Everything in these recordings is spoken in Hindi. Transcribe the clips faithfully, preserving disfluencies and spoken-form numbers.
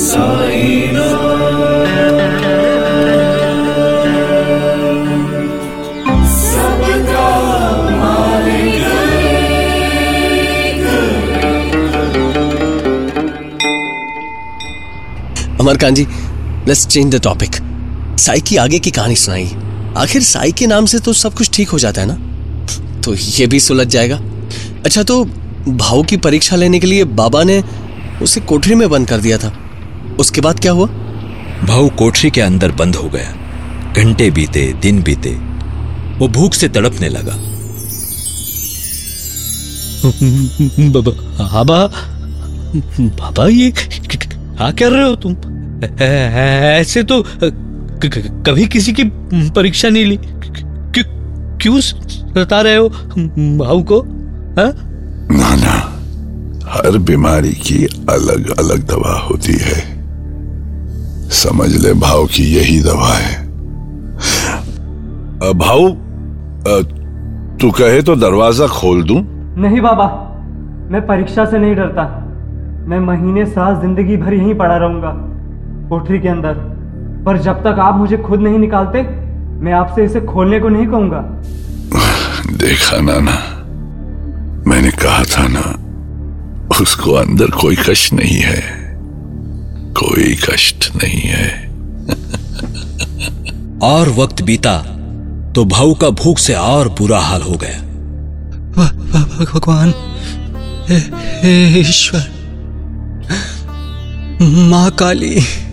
साईं सबका मालिक। Amarkant ji, let's change the topic. Sai की आगे की कहानी सुनाइए। आखिर साई के नाम से तो सब कुछ ठीक हो जाता है ना, तो ये भी सुलझ जाएगा। अच्छा, तो भाव की परीक्षा लेने के लिए बाबा ने उसे कोठरी में बंद कर दिया था, उसके बाद क्या हुआ? भाव कोठरी के अंदर बंद हो गया। घंटे बीते, दिन बीते, वो भूख से तड़पने लगा। बाबा, बाबा ये क्या कर रहे हो तुम? ऐसे तो कभी किसी की परीक्षा नहीं ली। क्यों क्यों सता रहे हो भाव को? ना ना, हर बीमारी की अलग अलग दवा होती है। समझ ले, भाव की यही दवा है। भाव, तू कहे तो दरवाजा खोल दूं? नहीं बाबा, मैं परीक्षा से नहीं डरता। मैं महीने साल जिंदगी भर यहीं पड़ा रहूंगा कोठरी के अंदर, पर जब तक आप मुझे खुद नहीं निकालते मैं आपसे इसे खोलने को नहीं कहूंगा। देखा नाना, मैंने कहा था ना, उसको अंदर कोई कष्ट नहीं है, कोई कष्ट नहीं है। और वक्त बीता तो भाव का भूख से और बुरा हाल हो गया। भगवान, ईश्वर, माँ काली,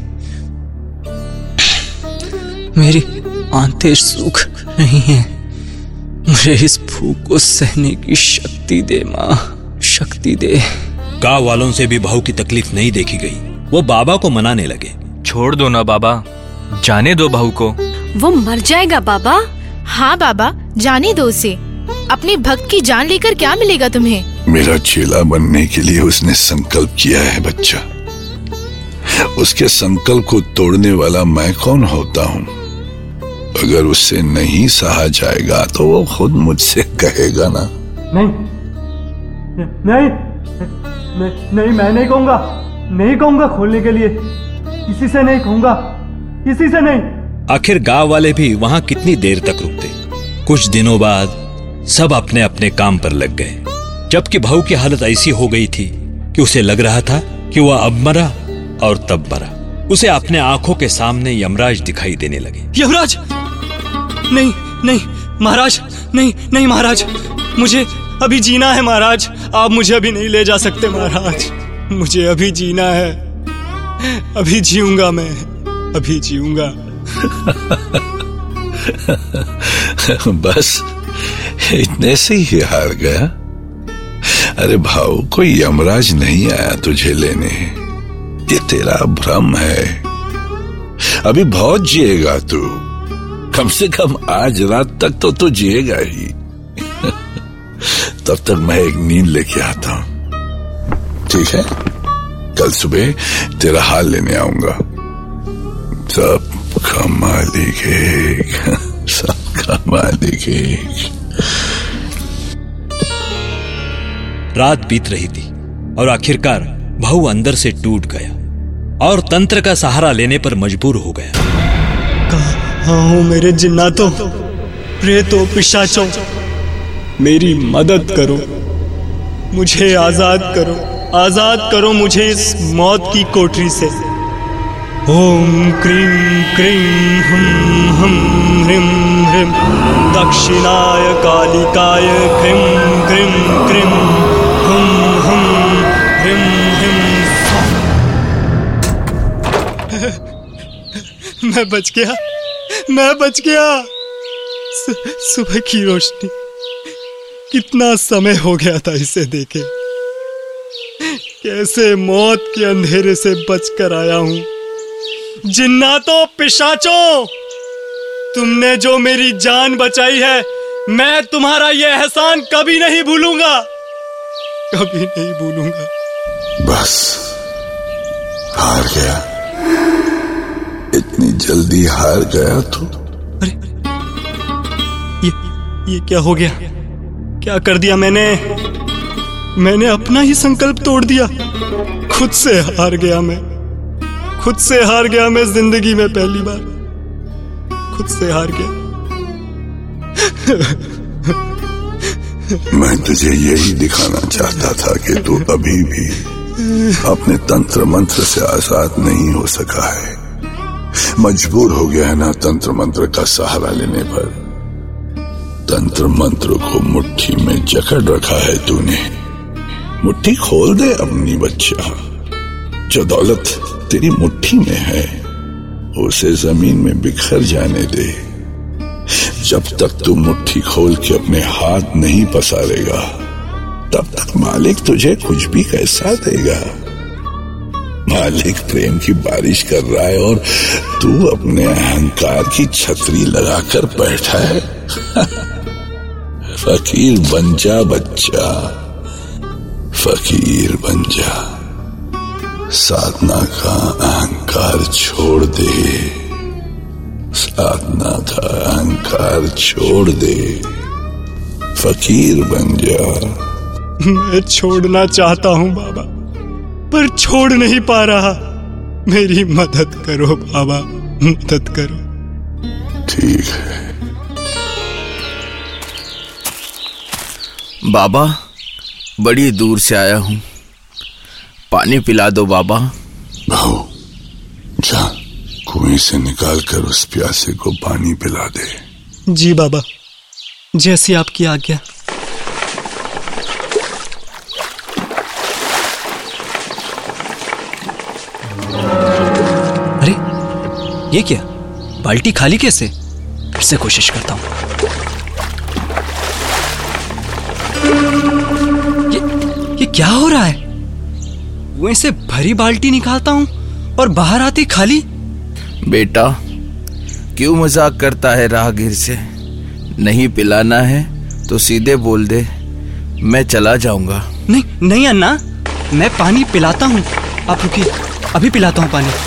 मेरी आंतें सूख रही हैं, मुझे इस भूख को सहने की शक्ति दे माँ, शक्ति दे। गांव वालों से भी भाव की तकलीफ नहीं देखी गई। वो बाबा को मनाने लगे। छोड़ दो ना बाबा, जाने दो भाव को। वो मर जाएगा बाबा। हाँ बाबा, जाने दो उसे। अपने भक्त की जान लेकर क्या मिलेगा तुम्हें? मेरा चेला बनने के लिए उसने संकल्प किया है बच्चा। उसके संकल्प को तोड़ने वाला मैं कौन होता हूँ? अगर उससे नहीं सहा जाएगा तो वो खुद मुझसे कहेगा ना। नहीं नहीं नहीं, नहीं मैं नहीं कहूंगा, नहीं कहूंगा खोलने के लिए, किसी से नहीं कहूंगा, किसी से नहीं। आखिर गांव वाले भी वहां कितनी देर तक रुकते? कुछ दिनों बाद सब अपने अपने काम पर लग गए, जबकि भाव की हालत ऐसी हो गई थी कि उसे लग रहा था कि वह अब मरा और तब मरा। उसे अपने आंखों के सामने यमराज दिखाई देने लगे। यमराज? नहीं नहीं महाराज, नहीं नहीं महाराज, मुझे अभी जीना है महाराज। आप मुझे अभी नहीं ले जा सकते महाराज, मुझे अभी जीना है, अभी जीऊंगा मैं, अभी जीऊंगा। बस इतने से ही हार गया? अरे भाव, कोई यमराज नहीं आया तुझे लेने, ये तेरा भ्रम है। अभी बहुत जिएगा तू, कम से कम आज रात तक तो तू जिएगा ही। तब तक मैं एक नींद लेके आता हूं, ठीक है? कल सुबह तेरा हाल लेने आऊंगा। सबका मालिक एक, सबका मालिक एक। रात बीत रही थी और आखिरकार भाव अंदर से टूट गया और तंत्र का सहारा लेने पर मजबूर हो गया। कहाँ हूं मेरे जिन्नातों, प्रेतों, पिशाचों, मेरी मदद करो, मुझे आजाद करो, आजाद करो मुझे इस मौत की कोठरी से। ओम क्रीं क्रीं हम हम ह्रीं ह्रीं दक्षिणाय कालिकाय क्रीं क्रीं क्रीं हम हम ह्रीं ह्रीं। मैं बच गया, मैं बच गया। सुबह की रोशनी, कितना समय हो गया था इसे देखे। कैसे मौत के अंधेरे से बचकर आया हूं। जिन्नातों, पिशाचों, तुमने जो मेरी जान बचाई है, मैं तुम्हारा यह एहसान कभी नहीं भूलूंगा, कभी नहीं भूलूंगा। बस हार गया, इतनी जल्दी हार गया तू? अरे ये ये क्या हो गया? क्या कर दिया मैंने? मैंने अपना ही संकल्प तोड़ दिया, खुद से हार गया मैं। खुद से हार गया मैं जिंदगी में पहली बार, खुद से हार गया। मैं तुझे यही दिखाना चाहता था कि तू अभी भी अपने तंत्र मंत्र से आजाद नहीं हो सका है। मजबूर हो गया है ना तंत्र मंत्र का सहारा लेने पर। तंत्र मंत्र को मुट्ठी में जकड़ रखा है तूने। मुट्ठी खोल दे अपनी बच्चा। जो दौलत तेरी मुट्ठी में है उसे जमीन में बिखर जाने दे। जब तक तू मुट्ठी खोल के अपने हाथ नहीं पसारेगा तब तक मालिक तुझे कुछ भी कैसा देगा। मालिक प्रेम की बारिश कर रहा है और तू अपने अहंकार की छतरी लगाकर बैठा है। फकीर बन जा बच्चा, फकीर बन जा। साधना का अहंकार छोड़ दे, साधना का अहंकार छोड़ दे, फकीर बन जा। मैं छोड़ना चाहता हूँ बाबा, पर छोड़ नहीं पा रहा। मेरी मदद करो बाबा, मदद करो। ठीक है बाबा, बड़ी दूर से आया हूँ, पानी पिला दो बाबा। भाऊ जा, कुएं से निकाल कर उस प्यासे को पानी पिला दे। जी बाबा, जैसी आपकी आज्ञा। अरे ये क्या, बाल्टी खाली कैसे? फिर से कोशिश करता हूं। ये ये क्या हो रहा है? कुएं से भरी बाल्टी निकालता हूं और बाहर आती खाली। बेटा, क्यों मजाक करता है राहगीर से? नहीं पिलाना है तो सीधे बोल दे, मैं चला जाऊंगा। नहीं नहीं अन्ना, मैं पानी पिलाता हूं। आप रुकिए, अभी पिलाता हूं पानी।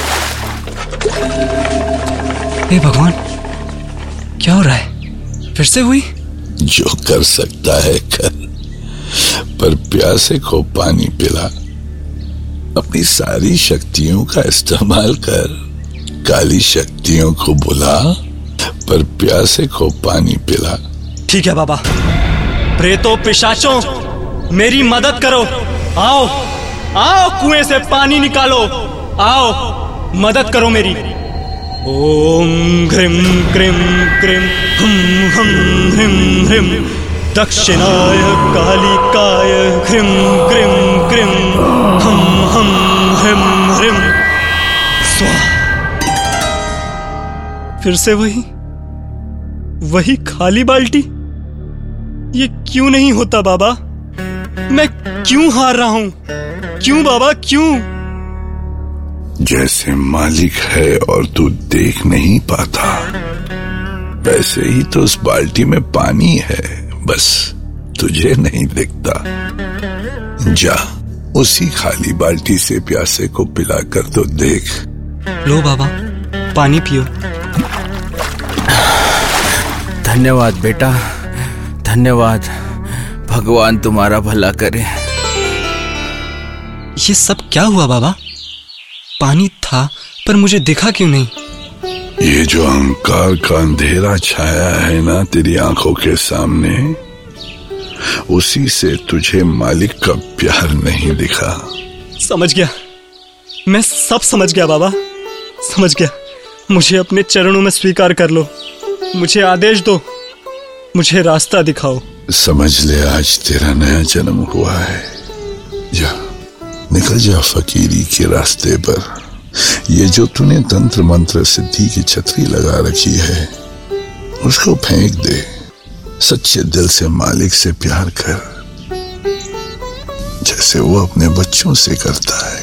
हे भगवान, क्या हो रहा है? फिर से हुई? जो कर सकता है कर, पर प्यासे को पानी पिला। अपनी सारी शक्तियों का इस्तेमाल कर। काली शक्तियों को बुला, पर प्यासे को पानी पिला। ठीक है बाबा। प्रेतों पिशाचों, मेरी मदद करो। आओ आओ, कुएं से पानी निकालो। आओ, मदद करो मेरी। ओम घ्रिम क्रिम क्रिम हम हम ह्रीम ह्रीम दक्षिणाय कालिकाय घ्रिम क्रिम क्रिम हम हम ह्रीम ह्रीम स्वाहा। फिर से वही वही खाली बाल्टी। ये क्यों नहीं होता बाबा? मैं क्यों हार रहा हूं? क्यों बाबा, क्यों? जैसे मालिक है और तू देख नहीं पाता, वैसे ही तो उस बाल्टी में पानी है, बस तुझे नहीं दिखता। जा, उसी खाली बाल्टी से प्यासे को पिला कर तो देख। लो बाबा, पानी पियो। धन्यवाद बेटा, धन्यवाद। भगवान तुम्हारा भला करे। ये सब क्या हुआ बाबा? पानी था पर मुझे दिखा क्यों नहीं? ये जो अहंकार का अंधेरा छाया है ना तेरी आंखों के सामने, उसी से तुझे मालिक का प्यार नहीं दिखा। समझ गया, मैं सब समझ गया बाबा, समझ गया। मुझे अपने चरणों में स्वीकार कर लो। मुझे आदेश दो, मुझे रास्ता दिखाओ। समझ ले, आज तेरा नया जन्म हुआ है। जा, निकल जा फकीरी के रास्ते पर। ये जो तूने तंत्र मंत्र सिद्धि की छतरी लगा रखी है, उसको फेंक दे। सच्चे दिल से मालिक से प्यार कर, जैसे वो अपने बच्चों से करता है।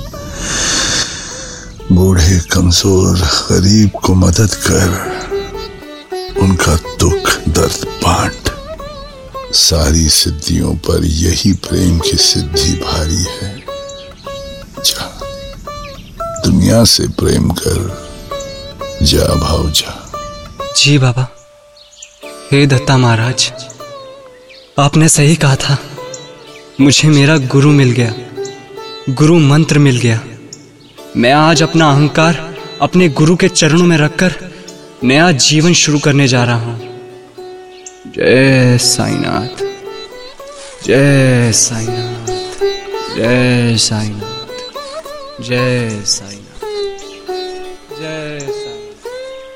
बूढ़े, कमजोर, गरीब को मदद कर, उनका दुख दर्द बांट। सारी सिद्धियों पर यही प्रेम की सिद्धि भारी है। जा, दुनिया से प्रेम कर। जा भाव, जा। जी बाबा। हे दत्ता महाराज, आपने सही कहा था। मुझे मेरा गुरु मिल गया, गुरु मंत्र मिल गया। मैं आज अपना अहंकार अपने गुरु के चरणों में रखकर नया जीवन शुरू करने जा रहा हूं। जय साईनाथ, जय साईनाथ, जय साईनाथ, जय साईनाथ, जय साईनाथ।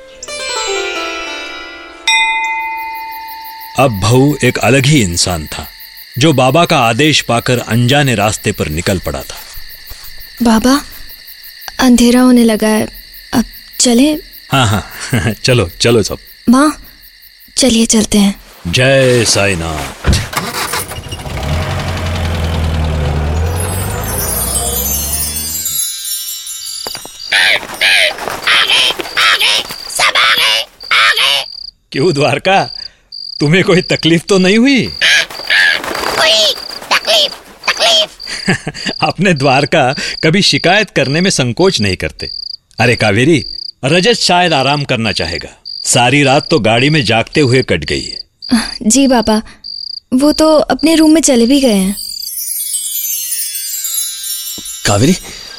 अब भऊ एक अलग ही इंसान था, जो बाबा का आदेश पाकर अनजाने रास्ते पर निकल पड़ा था। बाबा, अंधेरा होने लगा है, अब चलें? हाँ हाँ चलो चलो सब। माँ, चलिए चलते हैं। जय साईनाथ। क्यों द्वारका, तुम्हें कोई तकलीफ तो नहीं हुई? कोई तकलीफ तकलीफ अपने द्वारका कभी शिकायत करने में संकोच नहीं करते। अरे कावेरी, रजत शायद आराम करना चाहेगा। सारी रात तो गाड़ी में जागते हुए कट गई है। जी बाबा, वो तो अपने रूम में चले भी गए हैं। कावेरी,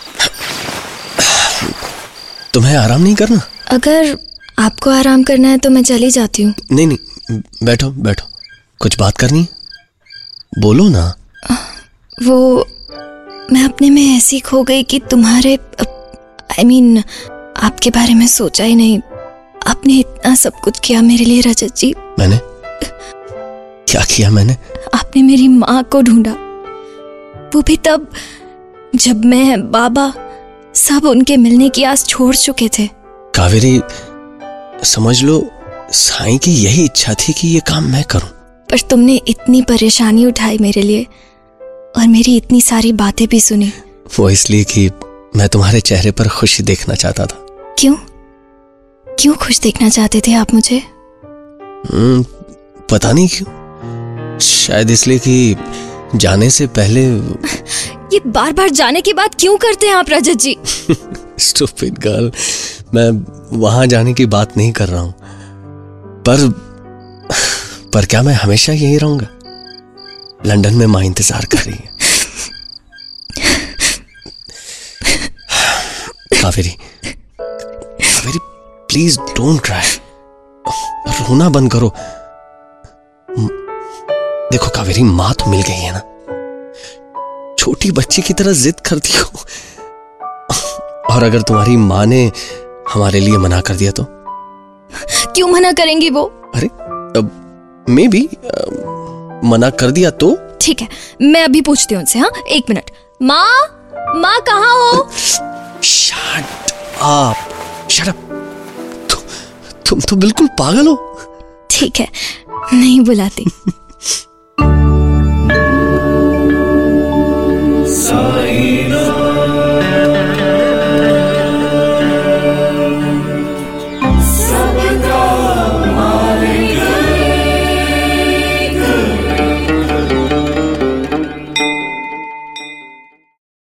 तुम्हें आराम नहीं करना? अगर आपको आराम करना है तो मैं चली जाती हूँ। नहीं नहीं, बैठो बैठो, कुछ बात करनी है, बोलो ना। वो मैं अपने में ऐसी खो गई कि तुम्हारे आई मीन आपके बारे में सोचा ही नहीं। आपने इतना सब कुछ किया मेरे लिए रजत जी। मैंने क्या किया? मैंने आपने मेरी माँ को ढूंढा, वो भी तब जब मैं, बाबा, सब उनके मिलने की आस छोड़ चुके थे। कावेरी, समझ लो साईं की यही इच्छा थी कि ये काम मैं करूं। पर तुमने इतनी परेशानी उठाई मेरे लिए और मेरी इतनी सारी बातें भी सुनी। वो इसलिए कि मैं तुम्हारे चेहरे पर खुशी देखना चाहता था। क्यों क्यों खुश देखना चाहते थे आप मुझे? हम्म, पता नहीं क्यों, शायद इसलिए कि जाने से पहले। ये बार बार जाने की बात क्यों करते हैं आप रजत जी? स्टूपिड गर्ल, मैं वहां जाने की बात नहीं कर रहा हूं, पर पर क्या मैं हमेशा यही रहूंगा? लंदन में माँ इंतजार कर रही है। Kaveri, Kaveri please don't cry, रोना बंद करो। देखो कावेरी, माँ तो मिल गई है ना, छोटी बच्ची की तरह जिद करती हो, और अगर तुम्हारी माँ ने हमारे लिए मना कर दिया तो? क्यों मना करेंगी वो? अरे अब मे बी मना कर दिया तो? ठीक है, मैं अभी पूछती हूँ उनसे। हाँ, एक मिनट। माँ, माँ कहाँ हो? Shut up, shut up. तु, तुम तो बिल्कुल पागल हो। ठीक है, नहीं बुलाती। साईनाथ।